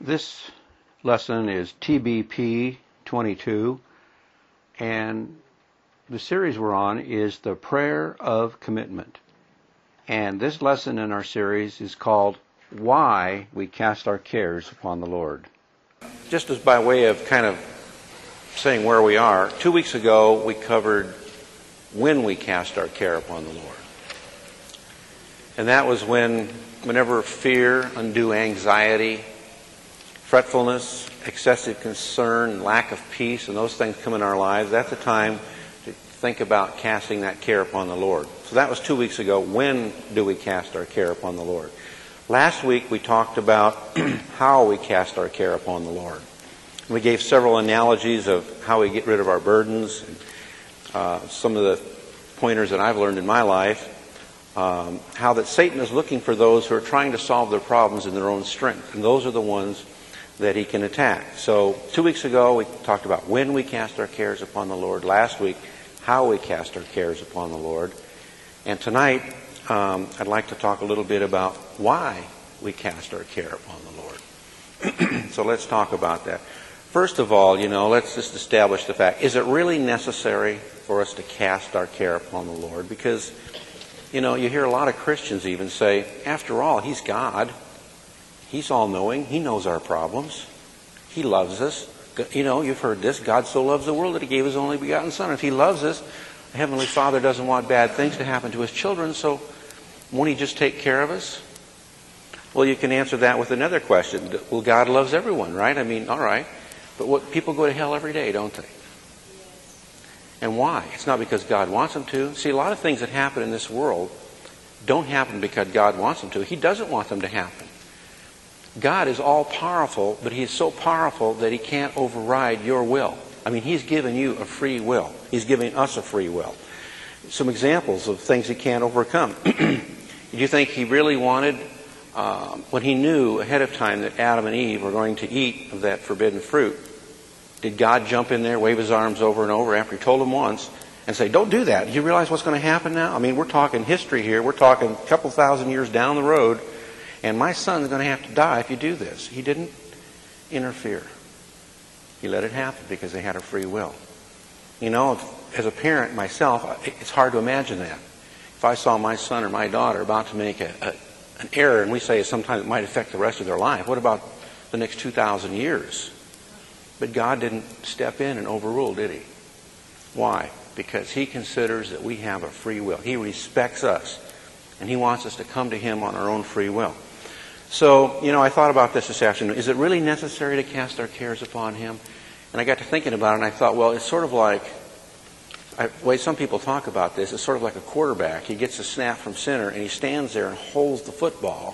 This lesson is TBP 22, and the series we're on is the prayer of commitment. And this lesson in our series is called Why We Cast Our Cares Upon the Lord. Just as by way of kind of saying where we are, 2 weeks ago we covered when we cast our care upon the Lord. And that was whenever fear, undue anxiety, fretfulness, excessive concern, lack of peace, and those things come in our lives, that's the time to think about casting that care upon the Lord. So that was 2 weeks ago. When do we cast our care upon the Lord? Last week we talked about how we cast our care upon the Lord. We gave several analogies of how we get rid of our burdens, and some of the pointers that I've learned in my life, how that Satan is looking for those who are trying to solve their problems in their own strength, and those are the ones that he can attack. So 2 weeks ago we talked about when we cast our cares upon the Lord. Last week, how we cast our cares upon the Lord. And tonight, I'd like to talk a little bit about why we cast our care upon the Lord. So let's talk about that. First of all, let's just establish the fact, is it really necessary for us to cast our care upon the Lord? Because, you hear a lot of Christians even say, after all, He's God. He's all-knowing. He knows our problems. He loves us. You've heard this. God so loves the world that He gave His only begotten Son. If He loves us, the Heavenly Father doesn't want bad things to happen to His children, so won't He just take care of us? Well, you can answer that with another question. Well, God loves everyone, right? All right. But people go to hell every day, don't they? And why? It's not because God wants them to. See, a lot of things that happen in this world don't happen because God wants them to. He doesn't want them to happen. God is all-powerful, but He is so powerful that He can't override your will. He's given you a free will. He's giving us a free will. Some examples of things He can't overcome. Do you think He really wanted, when He knew ahead of time that Adam and Eve were going to eat of that forbidden fruit, did God jump in there, wave His arms over and over after He told them once, and say, don't do that? Do you realize what's going to happen now? We're talking history here. We're talking a couple thousand years down the road. And my son's going to have to die if you do this. He didn't interfere. He let it happen because they had a free will. As a parent myself, it's hard to imagine that. If I saw my son or my daughter about to make an error, and we say sometimes it might affect the rest of their life, what about the next 2,000 years? But God didn't step in and overrule, did He? Why? Because He considers that we have a free will. He respects us, and He wants us to come to Him on our own free will. So, I thought about this afternoon. Is it really necessary to cast our cares upon Him? And I got to thinking about it, and I thought, well, it's sort of like, the way some people talk about this, it's sort of like a quarterback. He gets a snap from center, and he stands there and holds the football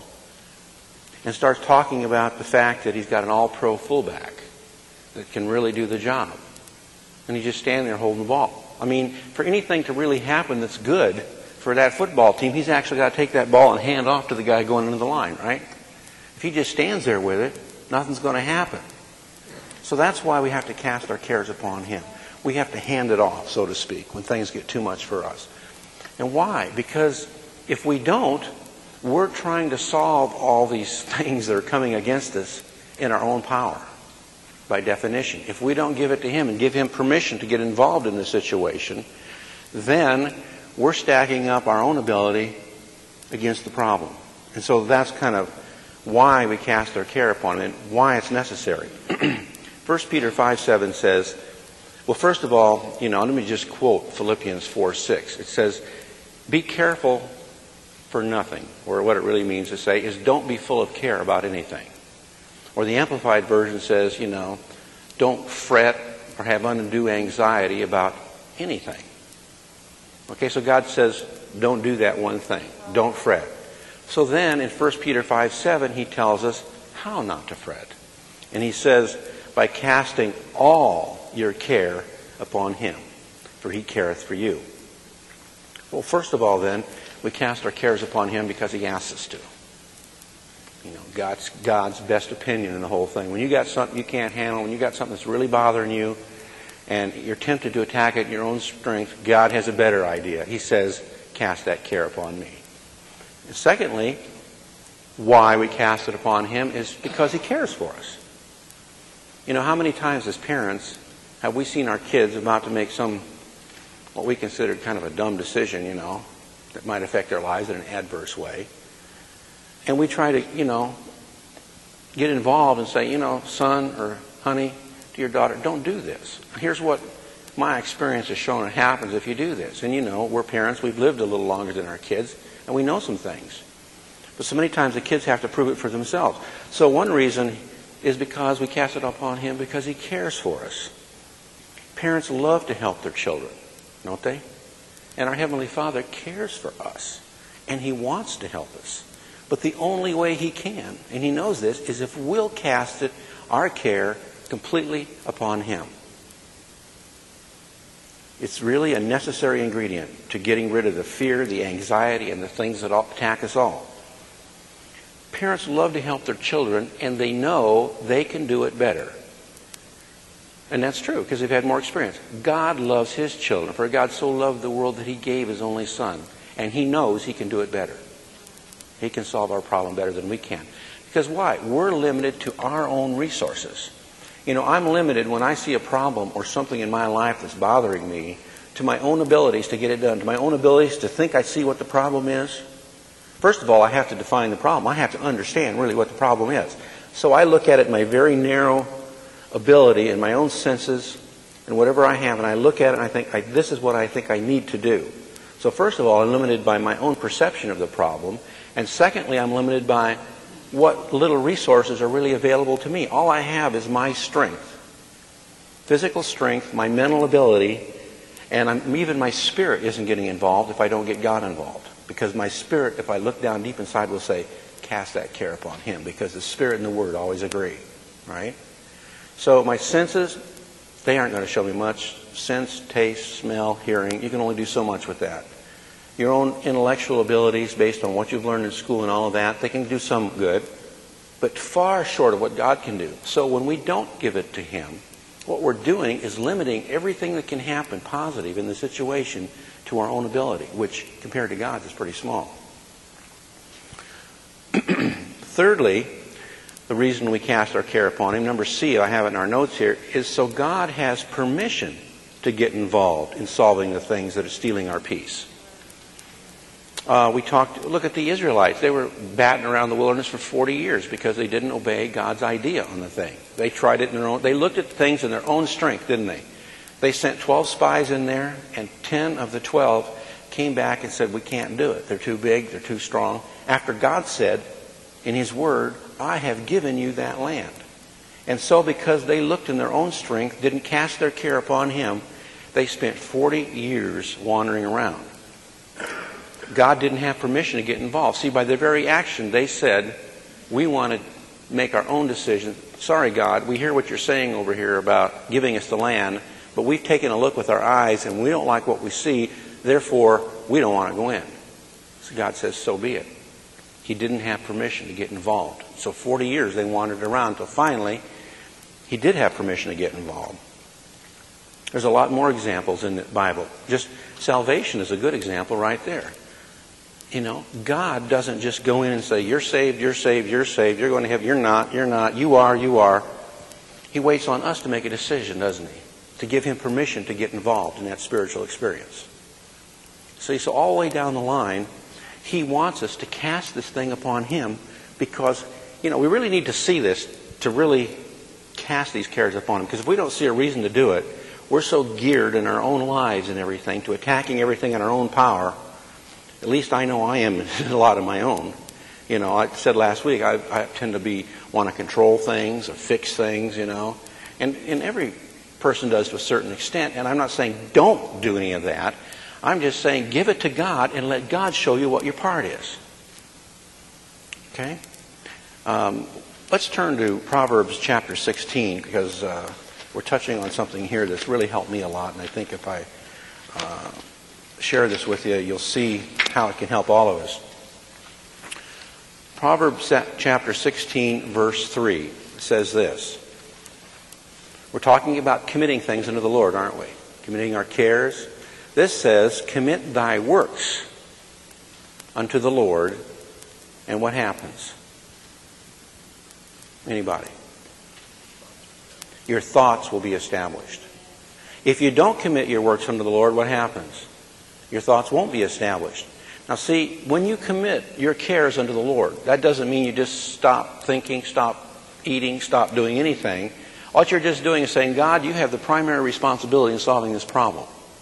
and starts talking about the fact that he's got an all-pro fullback that can really do the job. And he's just standing there holding the ball. For anything to really happen that's good for that football team, he's actually got to take that ball and hand off to the guy going into the line, right? If he just stands there with it, nothing's going to happen. So that's why we have to cast our cares upon Him. We have to hand it off, so to speak, when things get too much for us. And why? Because if we don't, we're trying to solve all these things that are coming against us in our own power, by definition. If we don't give it to Him and give Him permission to get involved in the situation, then we're stacking up our own ability against the problem. And so that's kind of why we cast our care upon Him and why it's necessary. 1 Peter 5:7 says, well, first of all, let me just quote Philippians 4:6. It says, be careful for nothing, or what it really means to say is don't be full of care about anything. Or the Amplified Version says, don't fret or have undue anxiety about anything. Okay, so God says, don't do that one thing. Don't fret. So then in 1 Peter 5:7, He tells us how not to fret. And He says, by casting all your care upon Him, for He careth for you. Well, first of all then, we cast our cares upon Him because He asks us to. God's best opinion in the whole thing. When you got something you can't handle, when you got something that's really bothering you, and you're tempted to attack it in your own strength, God has a better idea. He says, cast that care upon me. And secondly, why we cast it upon Him is because He cares for us. You know, how many times as parents have we seen our kids about to make some, what we consider kind of a dumb decision, you know, that might affect their lives in an adverse way. And we try to, you know, get involved and say, you know, son or honey to your daughter, don't do this. Here's what my experience has shown it happens if you do this. And you know, we're parents, we've lived a little longer than our kids, and we know some things. But so many times the kids have to prove it for themselves. So one reason is because we cast it upon Him because He cares for us. Parents love to help their children, don't they? And our Heavenly Father cares for us, and He wants to help us. But the only way He can, and He knows this, is if we'll cast it, our care, completely upon Him. It's really a necessary ingredient to getting rid of the fear, the anxiety, and the things that attack us all. Parents love to help their children, and they know they can do it better. And that's true, because they've had more experience. God loves His children. For God so loved the world that He gave His only Son. And He knows He can do it better. He can solve our problem better than we can. Because why? We're limited to our own resources. You know, I'm limited when I see a problem or something in my life that's bothering me to my own abilities to get it done, to my own abilities to think I see what the problem is. First of all, I have to define the problem. I have to understand really what the problem is. So I look at it in my very narrow ability and my own senses and whatever I have, and I look at it and I think, this is what I think I need to do. So first of all, I'm limited by my own perception of the problem. And secondly, I'm limited by what little resources are really available to me. All I have is my strength, physical strength, my mental ability, and even my spirit isn't getting involved if I don't get God involved. Because my spirit, if I look down deep inside, will say, cast that care upon Him. Because the Spirit and the Word always agree, right? So my senses, they aren't going to show me much. Sense, taste, smell, hearing, you can only do so much with that. Your own intellectual abilities based on what you've learned in school and all of that, they can do some good, but far short of what God can do. So when we don't give it to Him, what we're doing is limiting everything that can happen positive in the situation to our own ability, which compared to God's is pretty small. Thirdly, the reason we cast our care upon Him, number C, I have it in our notes here, is so God has permission to get involved in solving the things that are stealing our peace. Look at the Israelites. They were batting around the wilderness for 40 years because they didn't obey God's idea on the thing. They tried it in their own, they looked at things in their own strength, didn't they? They sent 12 spies in there, and 10 of the 12 came back and said, we can't do it. They're too big, they're too strong. After God said in His Word, I have given you that land. And so because they looked in their own strength, didn't cast their care upon Him, they spent 40 years wandering around. God didn't have permission to get involved. See, by their very action, they said, we want to make our own decision. Sorry, God, we hear what you're saying over here about giving us the land, but we've taken a look with our eyes and we don't like what we see, therefore, we don't want to go in. So God says, so be it. He didn't have permission to get involved. So 40 years they wandered around until finally He did have permission to get involved. There's a lot more examples in the Bible. Just salvation is a good example right there. You know, God doesn't just go in and say, you're saved, you're saved, you're saved, you're going to heaven, you're not, you are, you are. He waits on us to make a decision, doesn't He? To give Him permission to get involved in that spiritual experience. See, so all the way down the line, He wants us to cast this thing upon Him because, you know, we really need to see this to really cast these cares upon Him. Because if we don't see a reason to do it, we're so geared in our own lives and everything to attacking everything in our own power. At least I know I am a lot of my own. You know, I said last week, I tend to want to control things or fix things, you know. And every person does to a certain extent. And I'm not saying don't do any of that. I'm just saying give it to God and let God show you what your part is. Okay? Let's turn to Proverbs chapter 16 because we're touching on something here that's really helped me a lot. And I think if I share this with you, you'll see how it can help all of us. Proverbs chapter 16, verse 3 says this. We're talking about committing things unto the Lord, aren't we? Committing our cares. This says, commit thy works unto the Lord. And what happens? Anybody? Your thoughts will be established. If you don't commit your works unto the Lord, what happens? Your thoughts won't be established. Now see, when you commit your cares unto the Lord, that doesn't mean you just stop thinking, stop eating, stop doing anything. What you're just doing is saying, God, you have the primary responsibility in solving this problem.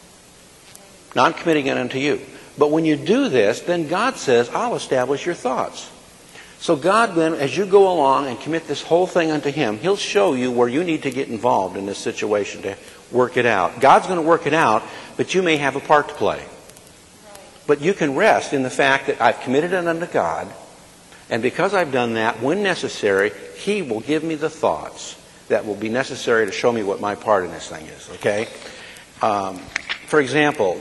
Now I'm committing it unto you. But when you do this, then God says, I'll establish your thoughts. So God then, as you go along and commit this whole thing unto Him, He'll show you where you need to get involved in this situation to work it out. God's going to work it out, but you may have a part to play. But you can rest in the fact that I've committed it unto God, and because I've done that, when necessary, He will give me the thoughts that will be necessary to show me what my part in this thing is, okay? For example,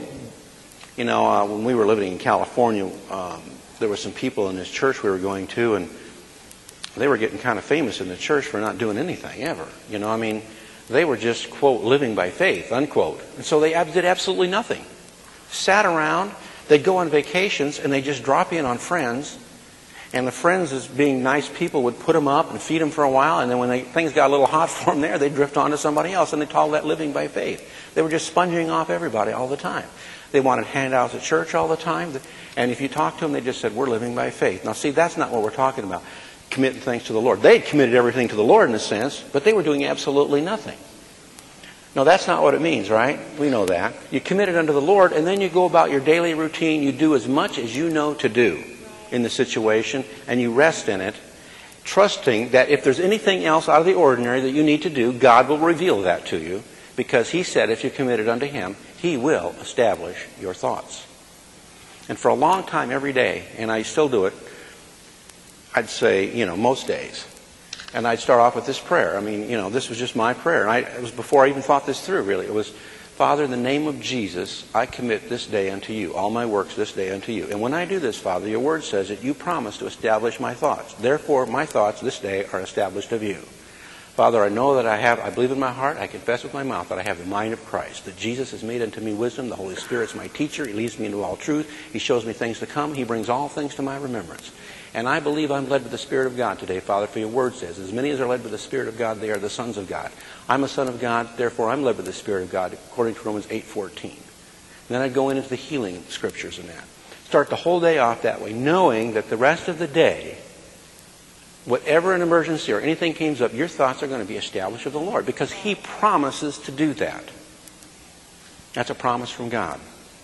when we were living in California, there were some people in this church we were going to, and they were getting kind of famous in the church for not doing anything ever. They were just, quote, living by faith, unquote. And so they did absolutely nothing. Sat around, they'd go on vacations, and they'd just drop in on friends. And the friends, as being nice people, would put them up and feed them for a while. And then when things got a little hot for them there, they'd drift on to somebody else. And they called that living by faith. They were just sponging off everybody all the time. They wanted handouts at church all the time. And if you talked to them, they just said, we're living by faith. Now, see, that's not what we're talking about. Committing things to the Lord. They had committed everything to the Lord in a sense, but they were doing absolutely nothing. No, that's not what it means, right? We know that. You commit it unto the Lord, and then you go about your daily routine. You do as much as you know to do in the situation, and you rest in it, trusting that if there's anything else out of the ordinary that you need to do, God will reveal that to you, because He said if you commit it unto Him, He will establish your thoughts. And for a long time, every day, and I still do it, I'd say, most days. And I'd start off with this prayer. This was just my prayer. And it was before I even thought this through, really. It was, Father, in the name of Jesus, I commit this day unto you, all my works this day unto you. And when I do this, Father, your word says that you promise to establish my thoughts. Therefore, my thoughts this day are established of you. Father, I know that I believe in my heart, I confess with my mouth that I have the mind of Christ, that Jesus has made unto me wisdom, the Holy Spirit's my teacher, He leads me into all truth, He shows me things to come, He brings all things to my remembrance. And I believe I'm led by the Spirit of God today, Father, for your word says, as many as are led by the Spirit of God, they are the sons of God. I'm a son of God, therefore I'm led by the Spirit of God, according to Romans 8:14. And then I'd go into the healing scriptures and that. Start the whole day off that way, knowing that the rest of the day, whatever an emergency or anything comes up, your thoughts are going to be established of the Lord, because He promises to do that. That's a promise from God.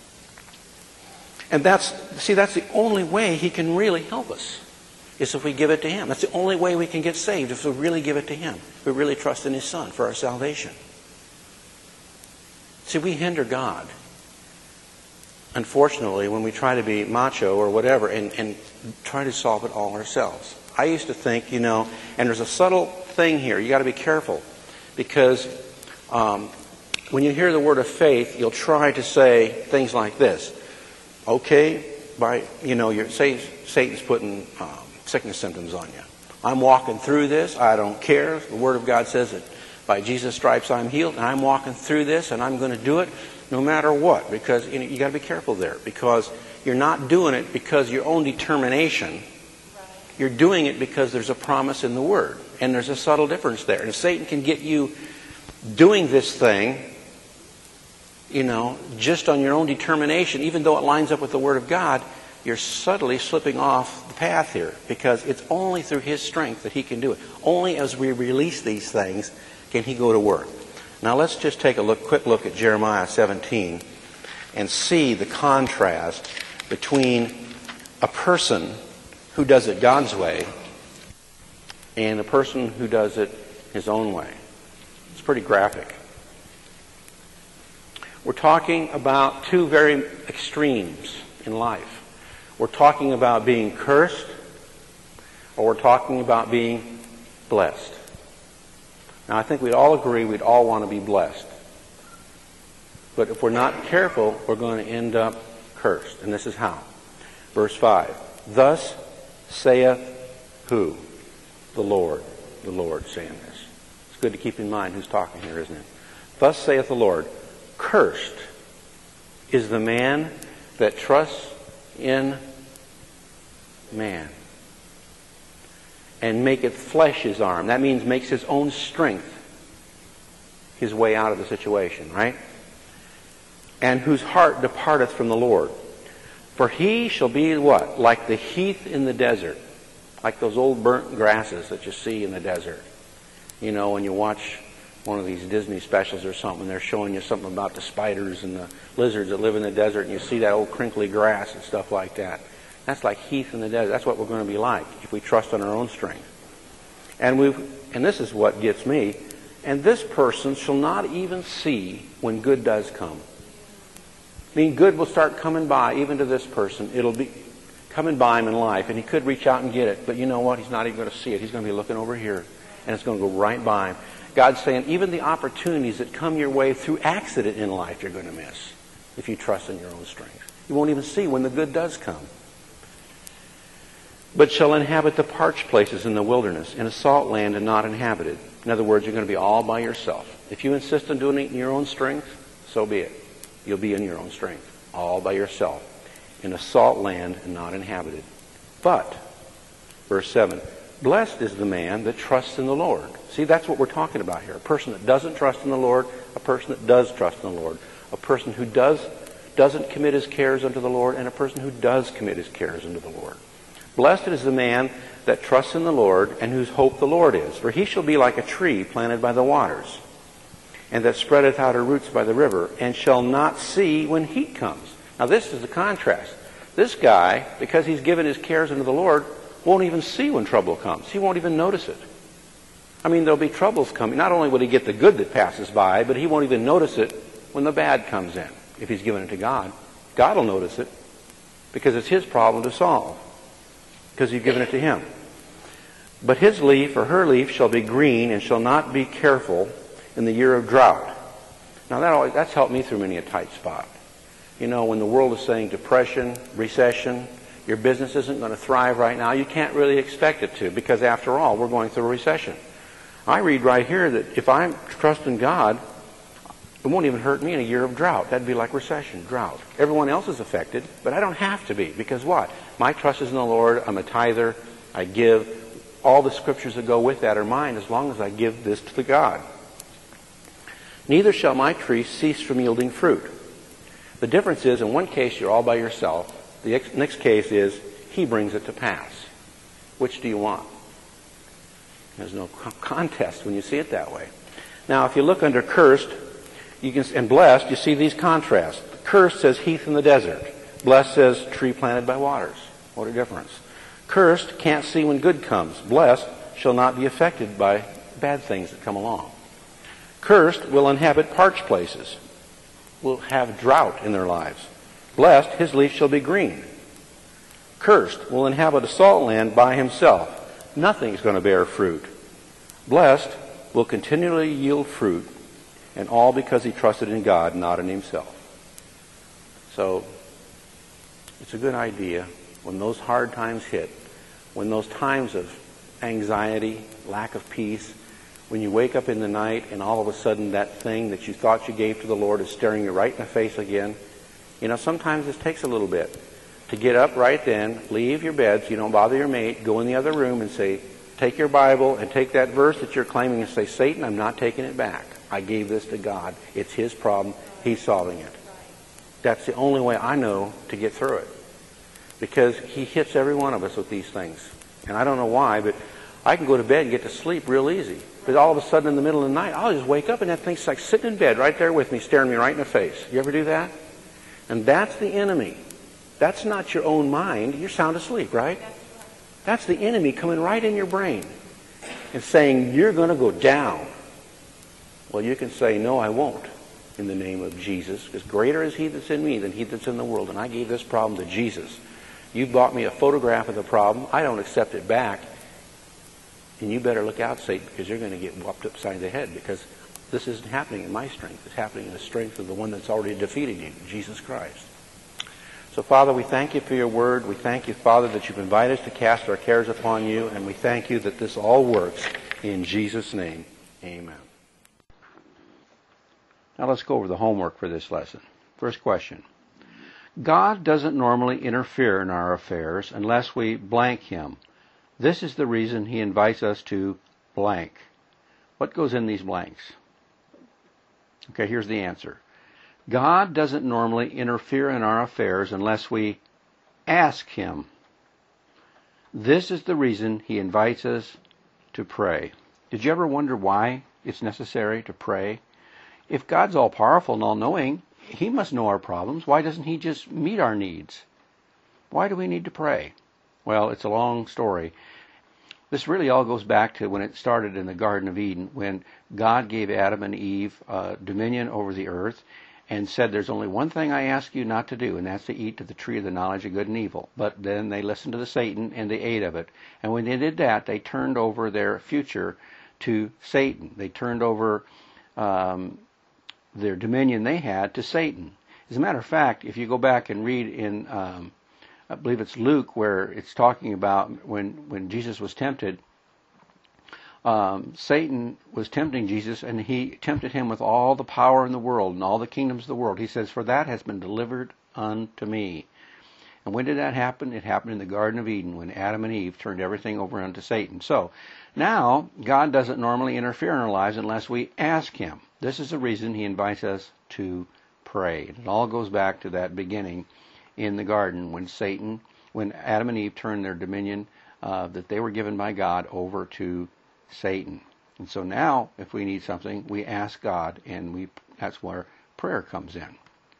And that's the only way He can really help us, is if we give it to Him. That's the only way we can get saved, if we really give it to Him. We really trust in His Son for our salvation. See, we hinder God, unfortunately, when we try to be macho or whatever and try to solve it all ourselves. I used to think, and there's a subtle thing here. You got to be careful, because when you hear the word of faith, you'll try to say things like this. Okay, Satan's putting sickness symptoms on you. I'm walking through this. I don't care. The Word of God says that by Jesus' stripes I'm healed, and I'm walking through this, and I'm going to do it no matter what. Because you got to be careful there, because you're not doing it because of your own determination. You're doing it because there's a promise in the Word, and there's a subtle difference there. And if Satan can get you doing this thing, just on your own determination, even though it lines up with the Word of God, you're subtly slipping off the path here, because it's only through His strength that He can do it. Only as we release these things can He go to work. Now let's just take a quick look at Jeremiah 17 and see the contrast between a person who does it God's way and a person who does it his own way. It's pretty graphic. We're talking about two very extremes in life. We're talking about being cursed, or we're talking about being blessed. Now, I think we'd all agree we'd all want to be blessed. But if we're not careful, we're going to end up cursed. And this is how. Verse 5. Thus saith who? The Lord. The Lord saying this. It's good to keep in mind who's talking here, isn't it? Thus saith the Lord. Cursed is the man that trusts in man. and maketh flesh his arm. That means makes his own strength his way out of the situation, right? And whose heart departeth from the Lord. For he shall be what? Like the heath in the desert. Like those old burnt grasses that you see in the desert. You know, when you watch one of these Disney specials or something, they're showing you something about the spiders and the lizards that live in the desert, and you see that old crinkly grass and stuff like that. That's like heath in the desert. That's what we're going to be like if we trust on our own strength. And this is what gets me. And this person shall not even see when good does come. I mean, good will start coming by even to this person. It'll be coming by him in life, and he could reach out and get it. But you know what? He's not even going to see it. He's going to be looking over here, and it's going to go right by him. God's saying even the opportunities that come your way through accident in life you're going to miss if you trust in your own strength. You won't even see when the good does come. But shall inhabit the parched places in the wilderness, in a salt land and not inhabited. In other words, you're going to be all by yourself. If you insist on doing it in your own strength, so be it. You'll be in your own strength, all by yourself, in a salt land and not inhabited. But, verse 7, blessed is the man that trusts in the Lord. See, that's what we're talking about here. A person that doesn't trust in the Lord, a person that does trust in the Lord, a person who doesn't commit his cares unto the Lord, and a person who does commit his cares unto the Lord. Blessed is the man that trusts in the Lord, and whose hope the Lord is. For he shall be like a tree planted by the waters, and that spreadeth out her roots by the river, and shall not see when heat comes. Now this is the contrast. This guy, because he's given his cares unto the Lord, won't even see when trouble comes. He won't even notice it. I mean, there'll be troubles coming. Not only will he get the good that passes by, but he won't even notice it when the bad comes in. If he's given it to God, God will notice it because it's his problem to solve, because you've given it to him. But his leaf or her leaf shall be green and shall not be careful in the year of drought. Now that's helped me through many a tight spot. You know, when the world is saying depression, recession, your business isn't going to thrive right now, you can't really expect it to, because after all, we're going through a recession. I read right here that if I trust in God, it won't even hurt me in a year of drought. That'd be like recession, drought. Everyone else is affected, but I don't have to be, because what? My trust is in the Lord. I'm a tither. I give. All the scriptures that go with that are mine as long as I give this to God. Neither shall my tree cease from yielding fruit. The difference is, in one case, you're all by yourself. The next case is, he brings it to pass. Which do you want? There's no contest when you see it that way. Now, if you look under cursed and blessed, you see these contrasts. Cursed says heath in the desert. Blessed says tree planted by waters. What a difference. Cursed can't see when good comes. Blessed shall not be affected by bad things that come along. Cursed will inhabit parched places, will have drought in their lives. Blessed, his leaf shall be green. Cursed will inhabit a salt land by himself. Nothing is going to bear fruit. Blessed will continually yield fruit, and all because he trusted in God, not in himself. So, it's a good idea when those hard times hit, when those times of anxiety, lack of peace, when you wake up in the night and all of a sudden that thing that you thought you gave to the Lord is staring you right in the face again. You know, sometimes this takes a little bit to get up right then, leave your bed so you don't bother your mate, go in the other room and say, take your Bible and take that verse that you're claiming and say, Satan, I'm not taking it back. I gave this to God. It's his problem. He's solving it. That's the only way I know to get through it. Because he hits every one of us with these things. And I don't know why, but I can go to bed and get to sleep real easy. But all of a sudden in the middle of the night, I'll just wake up and that thing's like sitting in bed right there with me, staring me right in the face. You ever do that? And that's the enemy. That's not your own mind. You're sound asleep, right? That's the enemy coming right in your brain and saying, you're going to go down. Well, you can say, no, I won't, in the name of Jesus, because greater is he that's in me than he that's in the world. And I gave this problem to Jesus. You bought me a photograph of the problem. I don't accept it back. And you better look out, Satan, because you're going to get whopped upside the head, because this isn't happening in my strength. It's happening in the strength of the one that's already defeated you, Jesus Christ. So, Father, we thank you for your word. We thank you, Father, that you've invited us to cast our cares upon you, and we thank you that this all works in Jesus' name. Amen. Now let's go over the homework for this lesson. First question. God doesn't normally interfere in our affairs unless we blank him. This is the reason he invites us to blank. What goes in these blanks? Okay, here's the answer. God doesn't normally interfere in our affairs unless we ask him. This is the reason he invites us to pray. Did you ever wonder why it's necessary to pray? If God's all-powerful and all-knowing, he must know our problems. Why doesn't he just meet our needs? Why do we need to pray? Well, it's a long story. This really all goes back to when it started in the Garden of Eden, when God gave Adam and Eve dominion over the earth and said, there's only one thing I ask you not to do, and that's to eat of the tree of the knowledge of good and evil. But then they listened to the Satan and they ate of it. And when they did that, they turned over their future to Satan. They turned over their dominion they had to Satan. As a matter of fact, if you go back and read in, I believe it's Luke, where it's talking about when Jesus was tempted, Satan was tempting Jesus, and he tempted him with all the power in the world and all the kingdoms of the world. He says, for that has been delivered unto me. And when did that happen? It happened in the Garden of Eden, when Adam and Eve turned everything over unto Satan. So, now, God doesn't normally interfere in our lives unless we ask him. This is the reason he invites us to pray. It all goes back to that beginning in the garden when Adam and Eve turned their dominion that they were given by God over to Satan. And so now, if we need something, we ask God, and that's where prayer comes in.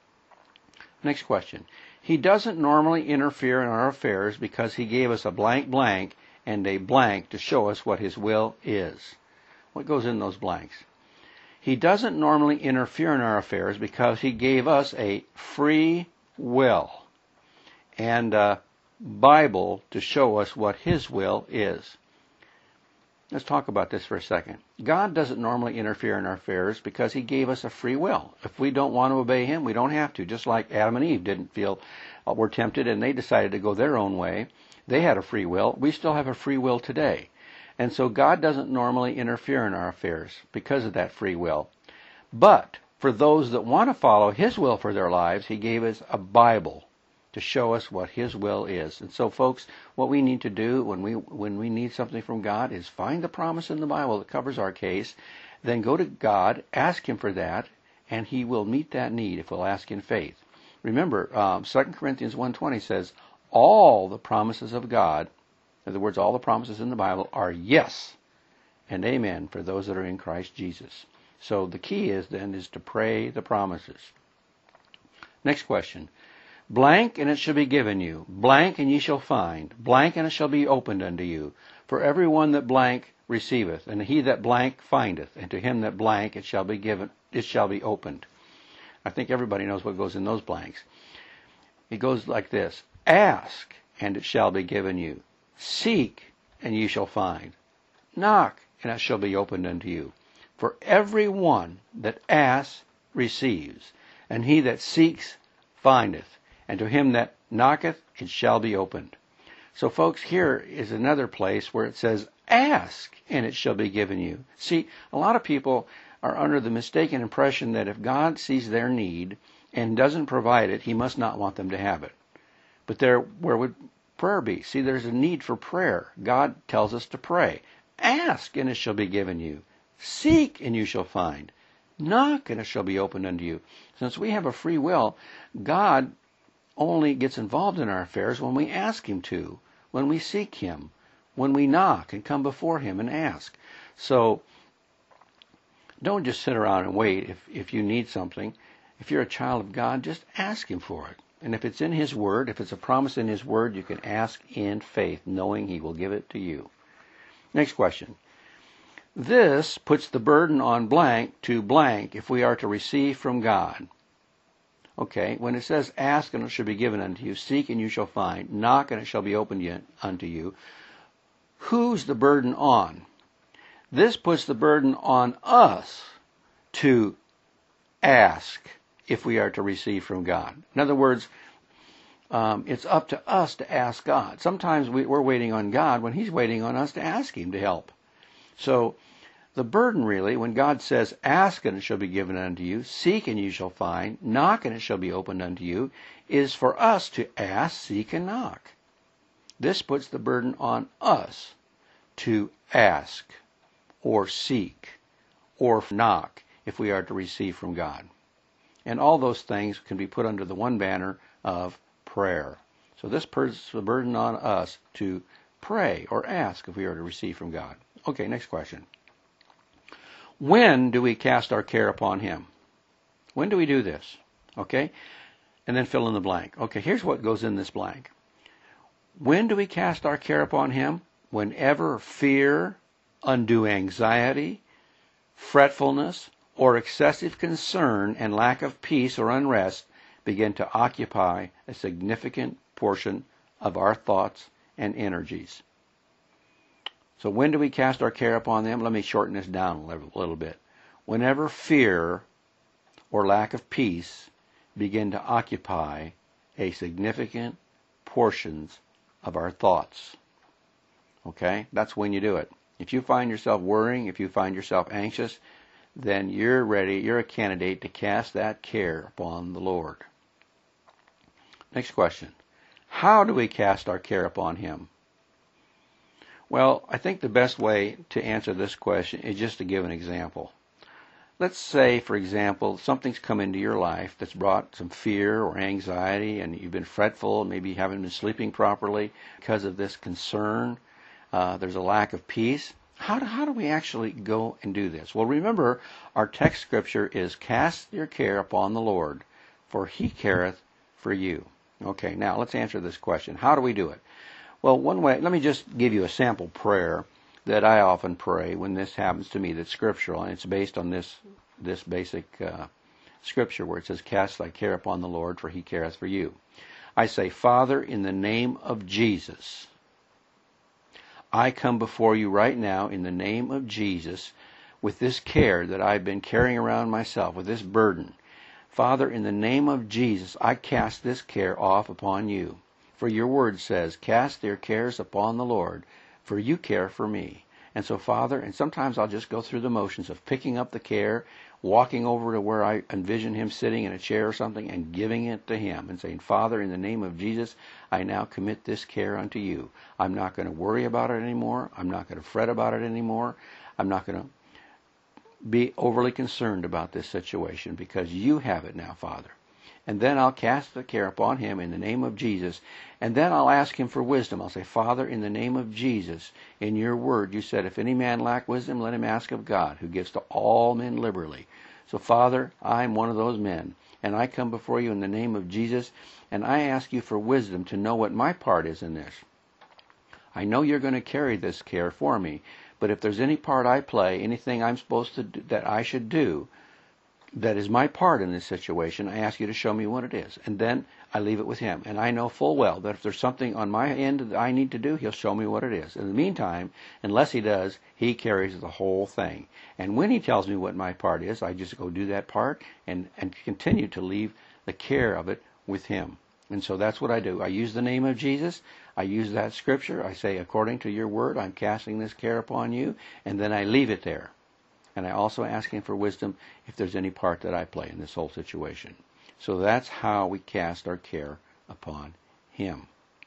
Next question. He doesn't normally interfere in our affairs because he gave us a blank blank and a blank to show us what his will is. What goes in those blanks? He doesn't normally interfere in our affairs because he gave us a free will and a Bible to show us what his will is. Let's talk about this for a second. God doesn't normally interfere in our affairs because he gave us a free will. If we don't want to obey him, we don't have to. Just like Adam and Eve didn't feel were tempted and they decided to go their own way. They had a free will. We still have a free will today. And so God doesn't normally interfere in our affairs because of that free will. But for those that want to follow his will for their lives, he gave us a Bible to show us what his will is. And so, folks, what we need to do when we need something from God is find the promise in the Bible that covers our case, then go to God, ask him for that, and he will meet that need if we'll ask in faith. Remember, 2 Corinthians 1:20 says, all the promises of God, in other words, all the promises in the Bible are yes and amen for those that are in Christ Jesus. So the key is to pray the promises. Next question. Blank, and it shall be given you. Blank, and ye shall find. Blank, and it shall be opened unto you. For every one that blank receiveth, and he that blank findeth, and to him that blank it shall be given, it shall be opened. I think everybody knows what goes in those blanks. It goes like this. Ask, and it shall be given you. Seek, and ye shall find. Knock, and it shall be opened unto you. For every one that asks receives, and he that seeks findeth, and to him that knocketh it shall be opened. So, folks, here is another place where it says, ask, and it shall be given you. See, a lot of people are under the mistaken impression that if God sees their need and doesn't provide it, he must not want them to have it. But where would prayer be? See, there's a need for prayer. God tells us to pray. Ask, and it shall be given you. Seek, and you shall find. Knock, and it shall be opened unto you. Since we have a free will, God only gets involved in our affairs when we ask him to, when we seek him, when we knock and come before him and ask. So don't just sit around and wait if you need something. If you're a child of God, just ask him for it. And if it's in his word, if it's a promise in his word, you can ask in faith, knowing he will give it to you. Next question. This puts the burden on blank to blank if we are to receive from God. Okay, when it says ask and it shall be given unto you, seek and you shall find, knock and it shall be opened unto you, who's the burden on? This puts the burden on us to ask if we are to receive from God. In other words, it's up to us to ask God. Sometimes we're waiting on God when he's waiting on us to ask him to help. So the burden really, when God says, ask and it shall be given unto you, seek and you shall find, knock and it shall be opened unto you, is for us to ask, seek, and knock. This puts the burden on us to ask or seek or knock if we are to receive from God. And all those things can be put under the one banner of prayer. So this puts the burden on us to pray or ask if we are to receive from God. Okay, next question. When do we cast our care upon Him? When do we do this? Okay? And then fill in the blank. Okay, here's what goes in this blank. When do we cast our care upon Him? Whenever fear, undue anxiety, fretfulness, or excessive concern and lack of peace or unrest begin to occupy a significant portion of our thoughts and energies. So when do we cast our care upon them? Let me shorten this down a little bit. Whenever fear or lack of peace begin to occupy a significant portions of our thoughts. Okay? That's when you do it. If you find yourself worrying, if you find yourself anxious, then you're ready, you're a candidate to cast that care upon the Lord. Next question. How do we cast our care upon Him? Well, I think the best way to answer this question is just to give an example. Let's say, for example, something's come into your life that's brought some fear or anxiety, and you've been fretful, maybe you haven't been sleeping properly because of this concern. There's a lack of peace. How do we actually go and do this? Well, remember, our text scripture is, cast your care upon the Lord, for He careth for you. Okay, now let's answer this question. How do we do it? Well, one way, let me just give you a sample prayer that I often pray when this happens to me that's scriptural, and it's based on this basic scripture where it says, cast thy care upon the Lord, for He careth for you. I say, Father, in the name of Jesus, I come before you right now in the name of Jesus with this care that I've been carrying around myself, with this burden. Father, in the name of Jesus, I cast this care off upon you. For your word says, cast your cares upon the Lord, for you care for me. And so, Father, and sometimes I'll just go through the motions of picking up the care, walking over to where I envision Him sitting in a chair or something, and giving it to Him and saying, Father, in the name of Jesus, I now commit this care unto you. I'm not going to worry about it anymore. I'm not going to fret about it anymore. I'm not going to be overly concerned about this situation because you have it now, Father. And then I'll cast the care upon Him in the name of Jesus. And then I'll ask Him for wisdom. I'll say, Father, in the name of Jesus, in your word, you said, if any man lack wisdom, let him ask of God, who gives to all men liberally. So, Father, I'm one of those men. And I come before you in the name of Jesus, and I ask you for wisdom to know what my part is in this. I know you're going to carry this care for me, but if there's any part I play, anything I'm supposed to do, that I should do, that is my part in this situation, I ask you to show me what it is. And then I leave it with Him. And I know full well that if there's something on my end that I need to do, He'll show me what it is. In the meantime, unless He does, He carries the whole thing. And when He tells me what my part is, I just go do that part and continue to leave the care of it with Him. And so that's what I do. I use the name of Jesus. I use that scripture. I say, according to your word, I'm casting this care upon you. And then I leave it there. And I also ask Him for wisdom if there's any part that I play in this whole situation. So that's how we cast our care upon Him.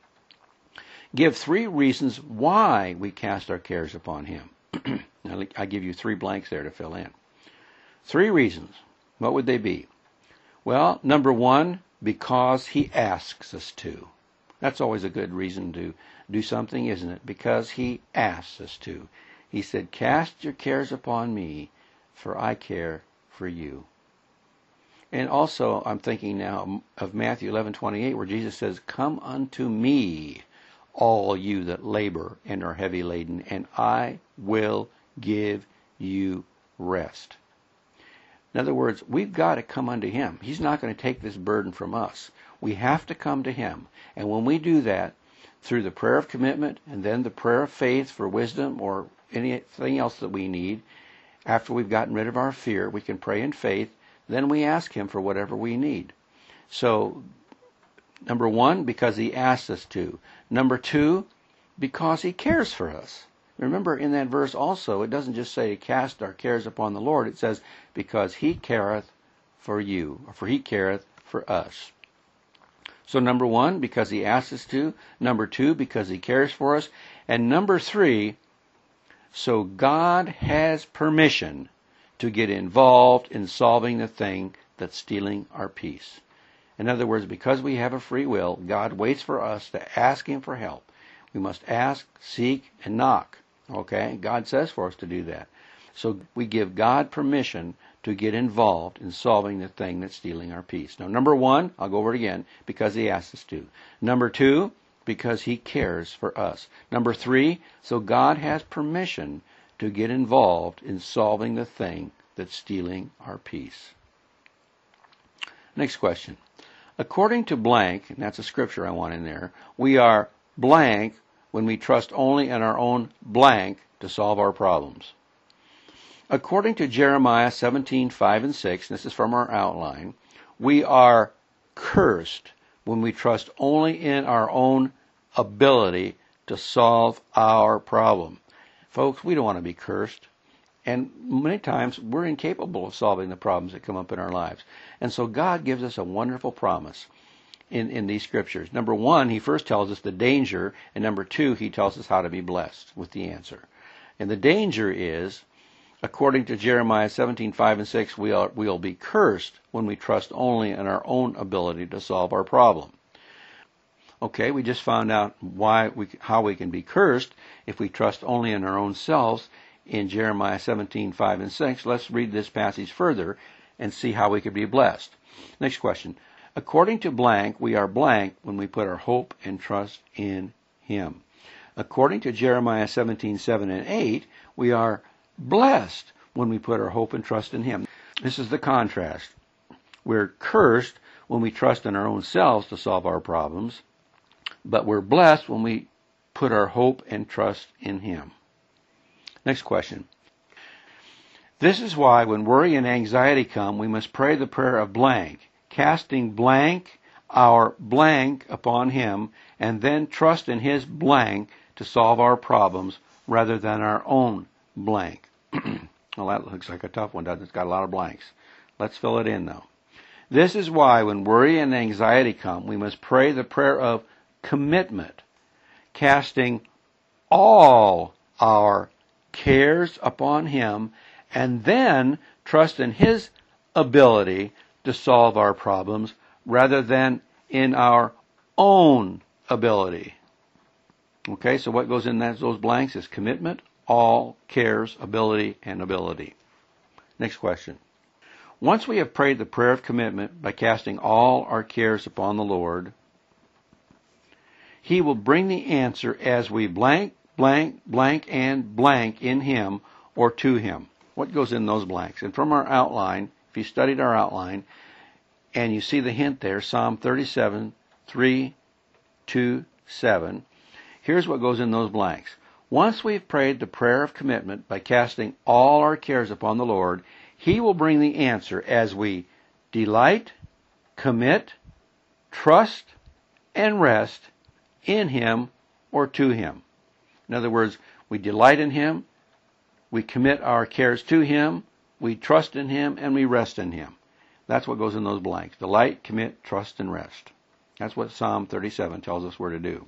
Give 3 reasons why we cast our cares upon Him. Now, I give you 3 blanks there to fill in. 3 reasons. What would they be? Well, number 1, because He asks us to. That's always a good reason to do something, isn't it? Because He asks us to. He said, cast your cares upon me, for I care for you. And also, I'm thinking now of Matthew 11:28, where Jesus says, come unto me, all you that labor and are heavy laden, and I will give you rest. In other words, we've got to come unto Him. He's not going to take this burden from us. We have to come to Him. And when we do that, through the prayer of commitment and then the prayer of faith for wisdom or anything else that we need, after we've gotten rid of our fear, we can pray in faith, then we ask Him for whatever we need. So, number 1, because He asks us to. Number 2, because He cares for us. Remember, in that verse also, it doesn't just say, cast our cares upon the Lord. It says, because He careth for you, or for He careth for us. So number one, because he asks us to. Number two, because he cares for us. And number three, so God has permission to get involved in solving the thing that's stealing our peace. In other words, because we have a free will, God waits for us to ask him for help. We must ask, seek, and knock. Okay? God says for us to do that. So we give God permission to get involved in solving the thing that's stealing our peace. Now, number one, I'll go over it again, because he asks us to. Number two, because he cares for us. Number three, so God has permission to get involved in solving the thing that's stealing our peace. Next question. According to blank, and that's a scripture I want in there, we are blank when we trust only in our own blank to solve our problems. According to Jeremiah 17:5 and 6, and this is from our outline, we are cursed when we trust only in our own ability to solve our problem. Folks, we don't want to be cursed. And many times we're incapable of solving the problems that come up in our lives. And so God gives us a wonderful promise in these scriptures. Number one, he first tells us the danger, and number two, he tells us how to be blessed with the answer. And the danger is, according to Jeremiah 17:5 and 6, we'll be cursed when we trust only in our own ability to solve our problem. Okay, we just found out how we can be cursed if we trust only in our own selves in Jeremiah 17:5 and 6. Let's read this passage further and see how we could be blessed. Next question. According to blank, we are blank when we put our hope and trust in him. According to Jeremiah 17:7 and 8, we are blessed when we put our hope and trust in him. This is the contrast. We're cursed when we trust in our own selves to solve our problems, but we're blessed when we put our hope and trust in him. Next question. This is why when worry and anxiety come, we must pray the prayer of blank, casting blank our blank upon him, and then trust in his blank to solve our problems rather than our own blank. Well, that looks like a tough one, doesn't it? It's got a lot of blanks. Let's fill it in, though. This is why when worry and anxiety come, we must pray the prayer of commitment, casting all our cares upon him, and then trust in his ability to solve our problems rather than in our own ability. Okay, so what goes in those blanks is commitment, all, cares, ability, and ability. Next question. Once we have prayed the prayer of commitment by casting all our cares upon the Lord, he will bring the answer as we blank, blank, blank, and blank in him or to him. What goes in those blanks? And from our outline, if you studied our outline, and you see the hint there, Psalm 37, 3, 2, 7, here's what goes in those blanks. Once we've prayed the prayer of commitment by casting all our cares upon the Lord, he will bring the answer as we delight, commit, trust, and rest in him or to him. In other words, we delight in him, we commit our cares to him, we trust in him, and we rest in him. That's what goes in those blanks. Delight, commit, trust, and rest. That's what Psalm 37 tells us we're to do.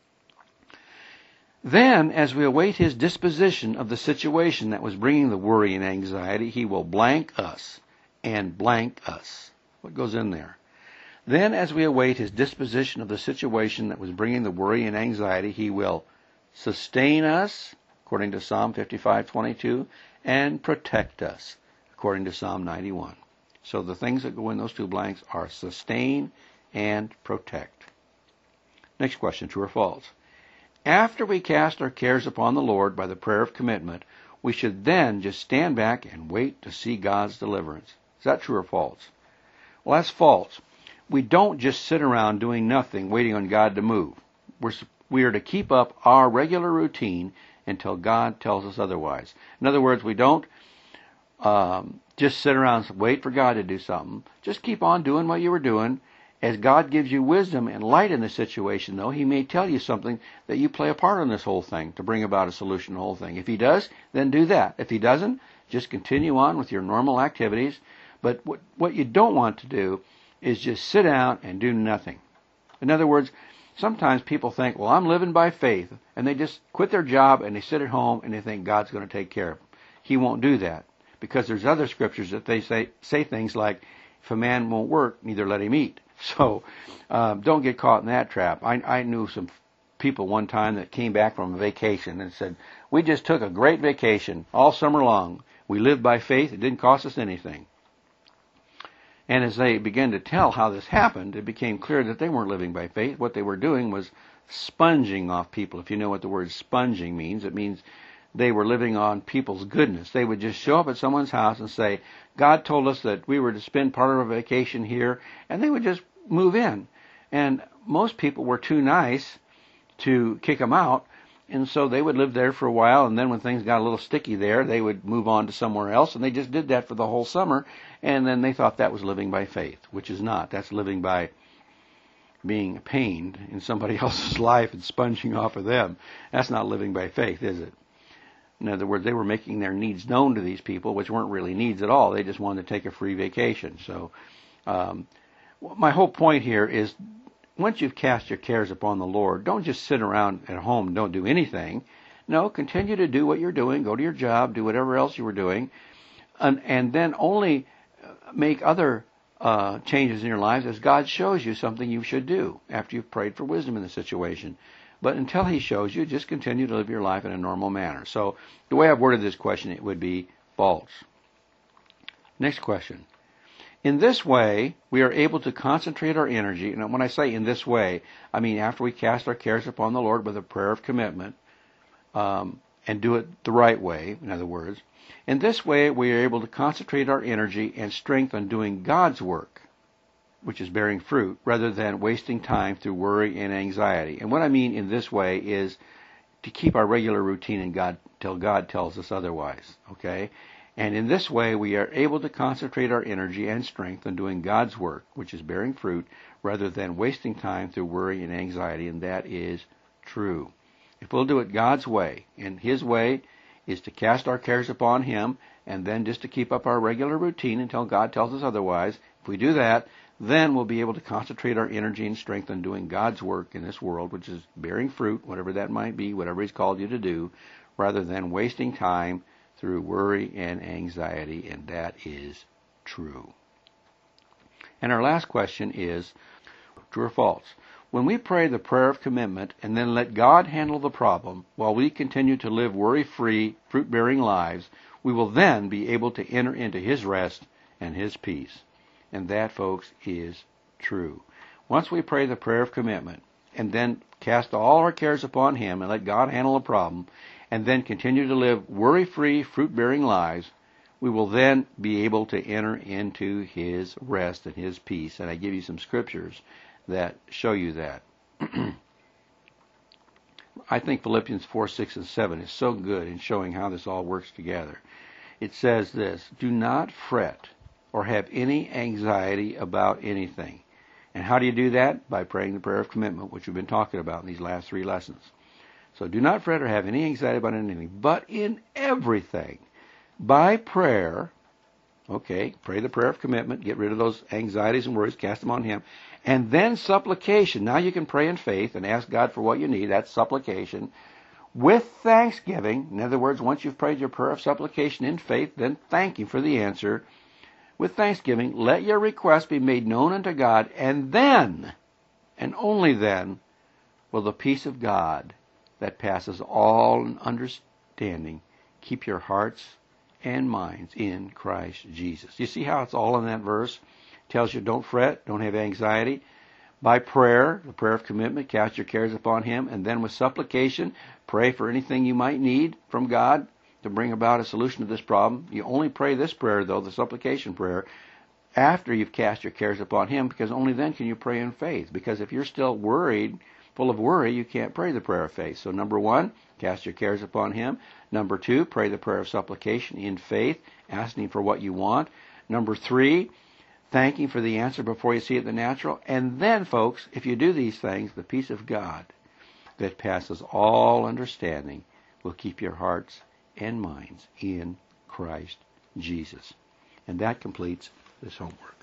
Then, as we await his disposition of the situation that was bringing the worry and anxiety, he will blank us and blank us. What goes in there? Then, as we await his disposition of the situation that was bringing the worry and anxiety, he will sustain us, according to Psalm 55:22, and protect us, according to Psalm 91. So the things that go in those two blanks are sustain and protect. Next question, true or false? After we cast our cares upon the Lord by the prayer of commitment, we should then just stand back and wait to see God's deliverance. Is that true or false? Well, that's false. We don't just sit around doing nothing, waiting on God to move. We are to keep up our regular routine until God tells us otherwise. In other words, we don't just sit around and wait for God to do something. Just keep on doing what you were doing. As God gives you wisdom and light in the situation, though, he may tell you something that you play a part in this whole thing to bring about a solution to the whole thing. If he does, then do that. If he doesn't, just continue on with your normal activities. But what you don't want to do is just sit down and do nothing. In other words, sometimes people think, well, I'm living by faith, and they just quit their job and they sit at home and they think God's going to take care of them. He won't do that, because there's other scriptures that they say things like, if a man won't work, neither let him eat. So don't get caught in that trap. I knew some people one time that came back from a vacation and said, we just took a great vacation all summer long. We lived by faith. It didn't cost us anything. And as they began to tell how this happened, it became clear that they weren't living by faith. What they were doing was sponging off people. If you know what the word sponging means, it means they were living on people's goodness. They would just show up at someone's house and say, God told us that we were to spend part of our vacation here, and they would just move in. And most people were too nice to kick them out, and so they would live there for a while, and then when things got a little sticky there, they would move on to somewhere else, and they just did that for the whole summer, and then they thought that was living by faith, which is not. That's living by being pained in somebody else's life and sponging off of them. That's not living by faith, is it? In other words, they were making their needs known to these people, which weren't really needs at all. They just wanted to take a free vacation. So my whole point here is, once you've cast your cares upon the Lord, don't just sit around at home and don't do anything. No, continue to do what you're doing. Go to your job, do whatever else you were doing, and then only make other changes in your lives as God shows you something you should do after you've prayed for wisdom in the situation. But until He shows you, just continue to live your life in a normal manner. So the way I've worded this question, it would be false. Next question. In this way, we are able to concentrate our energy. And when I say in this way, I mean after we cast our cares upon the Lord with a prayer of commitment, and do it the right way, in other words. In this way, we are able to concentrate our energy and strength on doing God's work, which is bearing fruit, rather than wasting time through worry and anxiety. And what I mean in this way is to keep our regular routine in God till God tells us otherwise, okay? And in this way, we are able to concentrate our energy and strength on doing God's work, which is bearing fruit, rather than wasting time through worry and anxiety, and that is true. If we'll do it God's way, and His way is to cast our cares upon Him, and then just to keep up our regular routine until God tells us otherwise, if we do that, then we'll be able to concentrate our energy and strength on doing God's work in this world, which is bearing fruit, whatever that might be, whatever He's called you to do, rather than wasting time through worry and anxiety, and that is true. And our last question is, true or false? When we pray the prayer of commitment and then let God handle the problem while we continue to live worry-free, fruit-bearing lives, we will then be able to enter into His rest and His peace. And that, folks, is true. Once we pray the prayer of commitment and then cast all our cares upon Him and let God handle the problem, and then continue to live worry-free, fruit-bearing lives, we will then be able to enter into His rest and His peace. And I give you some scriptures that show you that. I think Philippians 4, 6, and 7 is so good in showing how this all works together. It says this, do not fret or have any anxiety about anything. And how do you do that? By praying the prayer of commitment, which we've been talking about in these last 3 lessons. So do not fret or have any anxiety about anything, but in everything, by prayer, okay, pray the prayer of commitment, get rid of those anxieties and worries, cast them on Him, and then supplication. Now you can pray in faith and ask God for what you need. That's supplication. With thanksgiving, in other words, once you've prayed your prayer of supplication in faith, then thank Him for the answer. With thanksgiving, let your request be made known unto God, and then, and only then, will the peace of God that passes all understanding keep your hearts and minds in Christ Jesus. You see how it's all in that verse? It tells you don't fret, don't have anxiety. By prayer, the prayer of commitment, cast your cares upon Him, and then with supplication, pray for anything you might need from God to bring about a solution to this problem. You only pray this prayer, though, the supplication prayer, after you've cast your cares upon Him, because only then can you pray in faith. Because if you're still worried, full of worry, you can't pray the prayer of faith. So number 1, cast your cares upon Him. Number 2, pray the prayer of supplication in faith, asking for what you want. Number 3, thanking for the answer before you see it in the natural. And then, folks, if you do these things, the peace of God that passes all understanding will keep your hearts and minds in Christ Jesus. And that completes this homework.